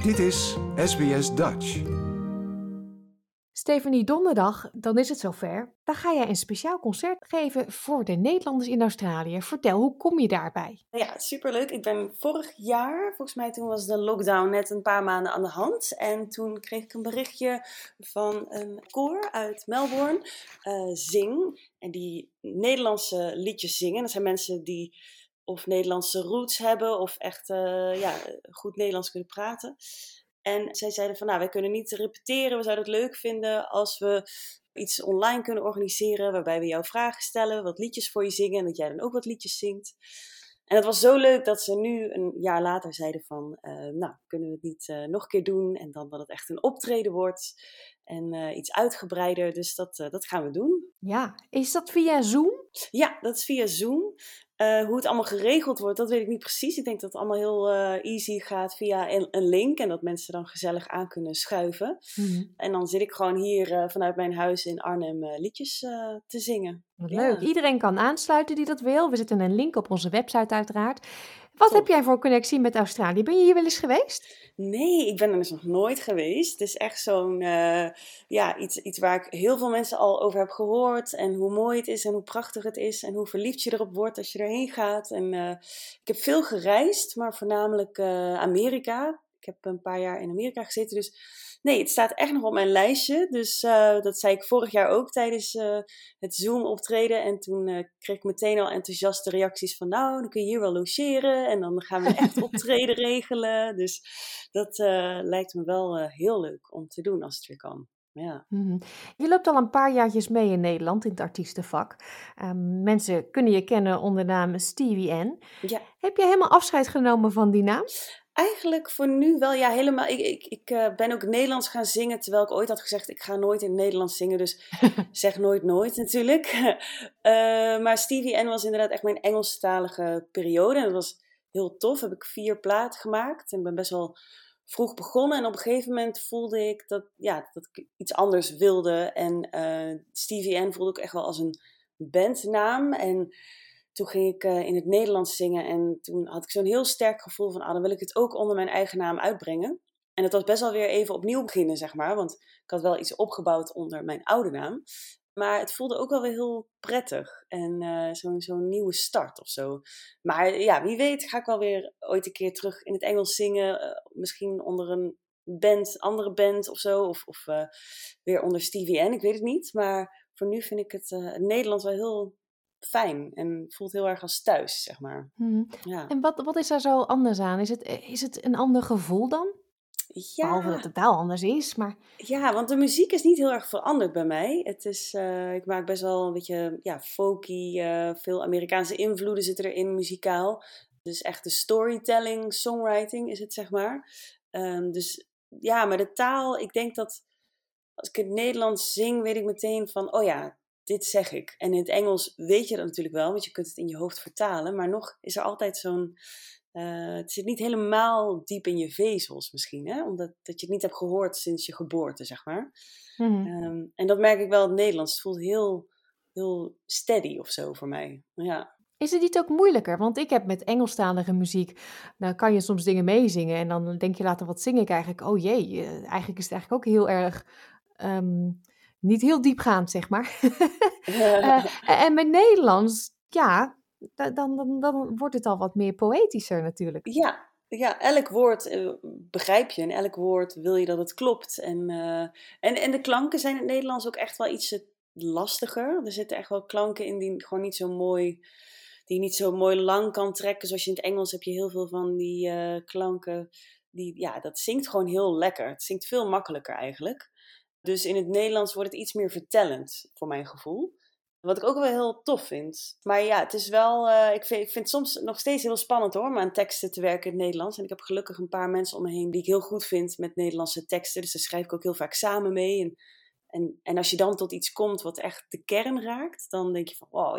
Dit is SBS Dutch. Stephanie, donderdag, dan is het zover. Dan ga jij een speciaal concert geven voor de Nederlanders in Australië. Vertel, hoe kom je daarbij? Ja, superleuk. Ik ben vorig jaar, volgens mij toen was de lockdown net een paar maanden aan de hand. En toen kreeg ik een berichtje van een koor uit Melbourne, Zing. En die Nederlandse liedjes zingen. Dat zijn mensen die of Nederlandse roots hebben of echt goed Nederlands kunnen praten. En zij zeiden van, wij kunnen niet repeteren. We zouden het leuk vinden als we iets online kunnen organiseren waarbij we jou vragen stellen, wat liedjes voor je zingen en dat jij dan ook wat liedjes zingt. En het was zo leuk dat ze nu een jaar later zeiden van, kunnen we het niet nog een keer doen en dan dat het echt een optreden wordt en iets uitgebreider. Dus dat gaan we doen. Ja, is dat via Zoom? Ja, dat is via Zoom. Hoe het allemaal geregeld wordt, dat weet ik niet precies. Ik denk dat het allemaal heel easy gaat via een link en dat mensen dan gezellig aan kunnen schuiven. Mm-hmm. En dan zit ik gewoon hier vanuit mijn huis in Arnhem liedjes te zingen. Wat leuk. Iedereen kan aansluiten die dat wil. We zetten een link op onze website uiteraard. Wat heb jij voor connectie met Australië? Ben je hier wel eens geweest? Nee, ik ben er dus nog nooit geweest. Het is echt zo'n iets waar ik heel veel mensen al over heb gehoord. En hoe mooi het is en hoe prachtig het is. En hoe verliefd je erop wordt als je erheen gaat. En ik heb veel gereisd, maar voornamelijk Amerika. Ik heb een paar jaar in Amerika gezeten. Dus nee, het staat echt nog op mijn lijstje. Dus dat zei ik vorig jaar ook tijdens het Zoom optreden. En toen kreeg ik meteen al enthousiaste reacties van, dan kun je hier wel logeren. En dan gaan we een echt optreden regelen. Dus dat lijkt me wel heel leuk om te doen als het weer kan. Ja. Mm-hmm. Je loopt al een paar jaartjes mee in Nederland in het artiestenvak. Mensen kunnen je kennen onder de naam Stevie N. Ja. Heb je helemaal afscheid genomen van die naam? Eigenlijk voor nu wel, ja, helemaal. Ik ben ook Nederlands gaan zingen, terwijl ik ooit had gezegd, ik ga nooit in het Nederlands zingen, dus zeg nooit nooit natuurlijk. Maar Stevie N was inderdaad echt mijn Engelstalige periode en dat was heel tof. Heb ik 4 platen gemaakt en ben best wel vroeg begonnen en op een gegeven moment voelde ik dat ik iets anders wilde en Stevie N voelde ik echt wel als een bandnaam en toen ging ik in het Nederlands zingen en toen had ik zo'n heel sterk gevoel van, dan wil ik het ook onder mijn eigen naam uitbrengen. En het was best wel weer even opnieuw beginnen, zeg maar, want ik had wel iets opgebouwd onder mijn oude naam. Maar het voelde ook wel weer heel prettig en zo'n nieuwe start of zo. Maar ja, wie weet ga ik wel weer ooit een keer terug in het Engels zingen, misschien onder een andere band of zo, of weer onder Stevie N, ik weet het niet. Maar voor nu vind ik het Nederlands wel heel fijn en voelt heel erg als thuis, zeg maar. Mm-hmm. Ja. En wat is daar zo anders aan? Is het een ander gevoel dan? Ja. Behalve dat het taal anders is, maar... Ja, want de muziek is niet heel erg veranderd bij mij. Het is, ik maak best wel een beetje folky, veel Amerikaanse invloeden zitten erin, muzikaal. Dus echt de storytelling, songwriting is het, zeg maar. Dus ja, maar de taal, ik denk dat als ik in het Nederlands zing, weet ik meteen van, dit zeg ik. En in het Engels weet je dat natuurlijk wel, want je kunt het in je hoofd vertalen. Maar nog is er altijd zo'n... het zit niet helemaal diep in je vezels misschien, hè? Omdat dat je het niet hebt gehoord sinds je geboorte, zeg maar. Mm-hmm. En dat merk ik wel in het Nederlands. Het voelt heel, heel steady of zo voor mij. Ja. Is het niet ook moeilijker? Want ik heb met Engelstalige muziek, dan kan je soms dingen meezingen en dan denk je later, wat zing ik eigenlijk? Oh jee, eigenlijk is het eigenlijk ook heel erg, niet heel diepgaand, zeg maar. En met Nederlands, ja, dan wordt het al wat meer poëtischer natuurlijk. Ja, elk woord begrijp je en elk woord wil je dat het klopt. En de klanken zijn in het Nederlands ook echt wel iets lastiger. Er zitten echt wel klanken in die gewoon niet zo mooi, die je niet zo mooi lang kan trekken. Zoals je in het Engels heb je heel veel van die klanken. Dat zingt gewoon heel lekker. Het zingt veel makkelijker eigenlijk. Dus in het Nederlands wordt het iets meer vertellend, voor mijn gevoel. Wat ik ook wel heel tof vind. Maar ja, het is wel... ik vind het soms nog steeds heel spannend hoor, om aan teksten te werken in het Nederlands. En ik heb gelukkig een paar mensen om me heen die ik heel goed vind met Nederlandse teksten. Dus daar schrijf ik ook heel vaak samen mee. En als je dan tot iets komt wat echt de kern raakt, dan denk je van... wow,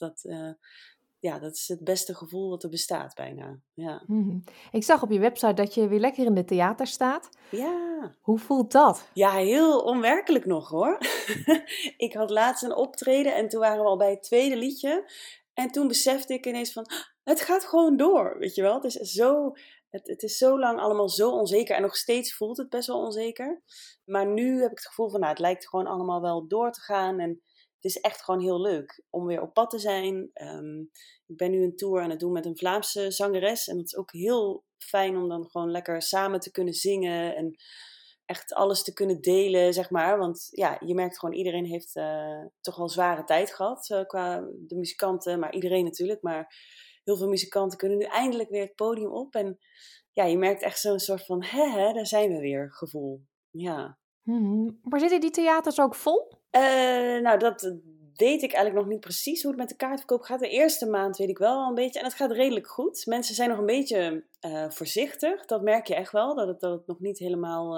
dat is het beste gevoel wat er bestaat bijna. Ja. Mm-hmm. Ik zag op je website dat je weer lekker in het theater staat. Ja. Hoe voelt dat? Ja, heel onwerkelijk nog hoor. Ik had laatst een optreden en toen waren we al bij het tweede liedje. En toen besefte ik ineens van, het gaat gewoon door, weet je wel. Het is zo Het is zo lang allemaal zo onzeker en nog steeds voelt het best wel onzeker. Maar nu heb ik het gevoel van, nou, het lijkt gewoon allemaal wel door te gaan. En het is echt gewoon heel leuk om weer op pad te zijn. Ik ben nu een tour aan het doen met een Vlaamse zangeres. En het is ook heel fijn om dan gewoon lekker samen te kunnen zingen. En echt alles te kunnen delen, zeg maar. Want ja, je merkt gewoon, iedereen heeft toch wel zware tijd gehad. Qua de muzikanten, maar iedereen natuurlijk. Maar heel veel muzikanten kunnen nu eindelijk weer het podium op. En ja, je merkt echt zo'n soort van, daar zijn we weer gevoel. Ja. Maar zitten die theaters ook vol? Nou, dat weet ik eigenlijk nog niet precies hoe het met de kaartverkoop gaat. De eerste maand weet ik wel al een beetje. En het gaat redelijk goed. Mensen zijn nog een beetje voorzichtig. Dat merk je echt wel. Dat het nog niet helemaal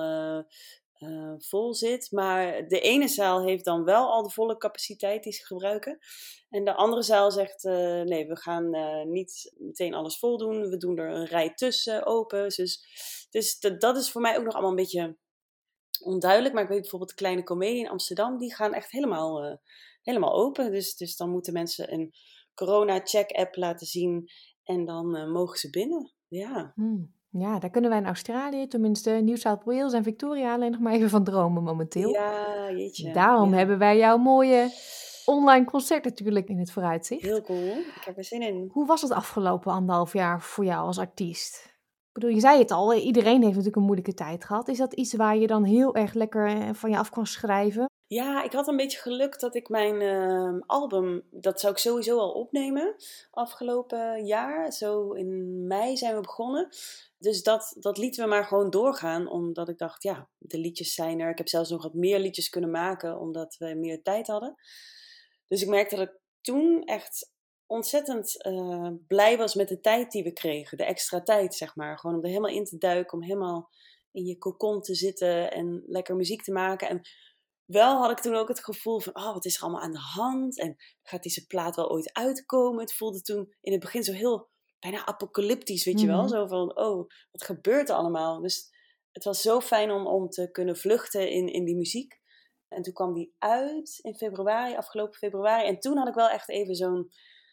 vol zit. Maar de ene zaal heeft dan wel al de volle capaciteit die ze gebruiken. En de andere zaal zegt, nee, we gaan niet meteen alles vol doen. We doen er een rij tussen, open. Dus dat is voor mij ook nog allemaal een beetje onduidelijk. Maar ik weet bijvoorbeeld de Kleine Comedie in Amsterdam, die gaan echt helemaal open. Dus dan moeten mensen een corona-check-app laten zien en dan mogen ze binnen. Ja. Ja, daar kunnen wij in Australië, tenminste New South Wales en Victoria, alleen nog maar even van dromen momenteel. Ja, jeetje. Daarom Ja. hebben wij jouw mooie online concert natuurlijk in het vooruitzicht. Heel cool. Ik heb er zin in. Hoe was het afgelopen 1,5 jaar voor jou als artiest? Ik bedoel, je zei het al, iedereen heeft natuurlijk een moeilijke tijd gehad. Is dat iets waar je dan heel erg lekker van je af kan schrijven? Ja, ik had een beetje geluk dat ik mijn album, dat zou ik sowieso al opnemen afgelopen jaar. Zo in mei zijn we begonnen. Dus dat lieten we maar gewoon doorgaan, omdat ik dacht, ja, de liedjes zijn er. Ik heb zelfs nog wat meer liedjes kunnen maken, omdat we meer tijd hadden. Dus ik merkte dat ik toen echt ontzettend blij was met de tijd die we kregen. De extra tijd, zeg maar. Gewoon om er helemaal in te duiken, om helemaal in je cocon te zitten en lekker muziek te maken. En wel had ik toen ook het gevoel van, wat is er allemaal aan de hand? En gaat deze plaat wel ooit uitkomen? Het voelde toen in het begin zo heel bijna apocalyptisch, weet je wel? Zo van, wat gebeurt er allemaal? Dus het was zo fijn om te kunnen vluchten in die muziek. En toen kwam die uit in februari, afgelopen februari. En toen had ik wel echt even zo'n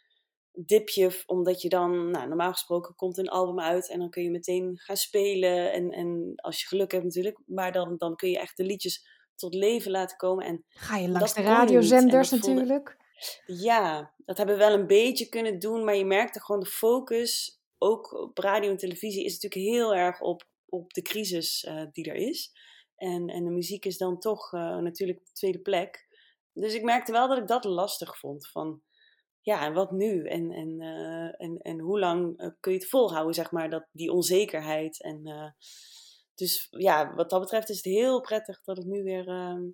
dipje, omdat je dan, nou, normaal gesproken komt een album uit en dan kun je meteen gaan spelen. En als je geluk hebt natuurlijk, maar dan kun je echt de liedjes tot leven laten komen. En ga je langs de kon nu niet. radiozenders En dat voelde- natuurlijk? Ja, dat hebben we wel een beetje kunnen doen, maar je merkte gewoon de focus, ook op radio en televisie, is natuurlijk heel erg op de crisis die er is. En de muziek is dan toch natuurlijk de tweede plek. Dus ik merkte wel dat ik dat lastig vond. Van, ja, en wat nu? En hoe lang kun je het volhouden, zeg maar, die onzekerheid. Dus ja, wat dat betreft is het heel prettig dat het nu weer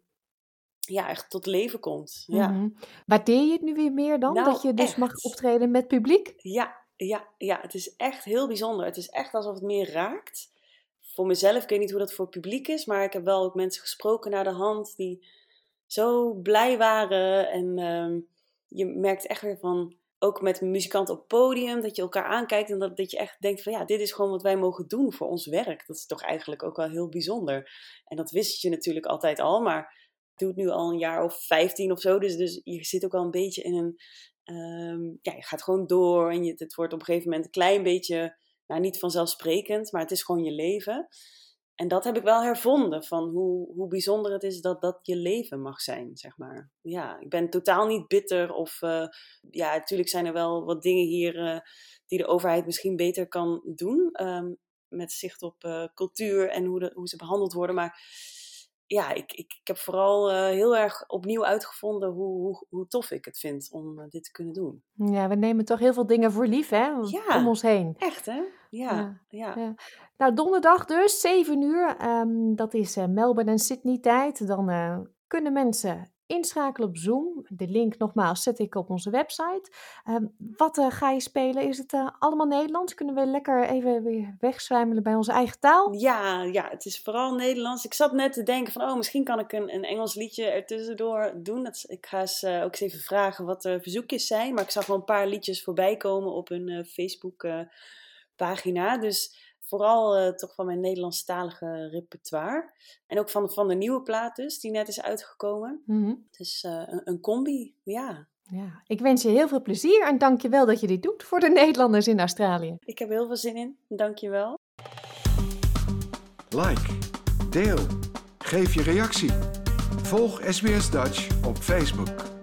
echt tot leven komt. Ja. Waardeer je het nu weer meer dan? Nou, Dat je dus echt. mag optreden met publiek? Ja, het is echt heel bijzonder. Het is echt alsof het meer raakt. Voor mezelf, ik weet niet hoe dat voor het publiek is, maar ik heb wel ook mensen gesproken naar de hand die zo blij waren. En je merkt echt weer van, ook met muzikanten op het podium, dat je elkaar aankijkt en dat je echt denkt van, ja, dit is gewoon wat wij mogen doen voor ons werk. Dat is toch eigenlijk ook wel heel bijzonder. En dat wist je natuurlijk altijd al, maar ik doe het nu al een jaar of 15 of zo. Dus je zit ook al een beetje in een, je gaat gewoon door en het wordt op een gegeven moment een klein beetje, nou, niet vanzelfsprekend, maar het is gewoon je leven. En dat heb ik wel hervonden, van hoe bijzonder het is dat je leven mag zijn, zeg maar. Ja, ik ben totaal niet bitter of, natuurlijk zijn er wel wat dingen hier die de overheid misschien beter kan doen, met zicht op cultuur en hoe ze behandeld worden. Maar ja, ik heb vooral heel erg opnieuw uitgevonden hoe tof ik het vind om dit te kunnen doen. Ja, we nemen toch heel veel dingen voor lief, hè? Ja. Om ons heen. Echt, hè? Ja. Nou, donderdag dus, 7 uur. Dat is Melbourne en Sydney tijd. Dan kunnen mensen inschakelen op Zoom. De link nogmaals zet ik op onze website. Wat ga je spelen? Is het allemaal Nederlands? Kunnen we lekker even weer wegzwijmelen bij onze eigen taal? Ja, het is vooral Nederlands. Ik zat net te denken van, misschien kan ik een Engels liedje ertussendoor doen. Ik ga ook eens even vragen wat de verzoekjes zijn. Maar ik zag wel een paar liedjes voorbij komen op hun Facebook pagina. Dus vooral toch van mijn Nederlandstalige repertoire. En ook van de nieuwe plaat dus, die net is uitgekomen. Dus een combi, ja. Ja, ik wens je heel veel plezier en dank je wel dat je dit doet voor de Nederlanders in Australië. Ik heb heel veel zin in, dank je wel. Like, deel, geef je reactie. Volg SBS Dutch op Facebook.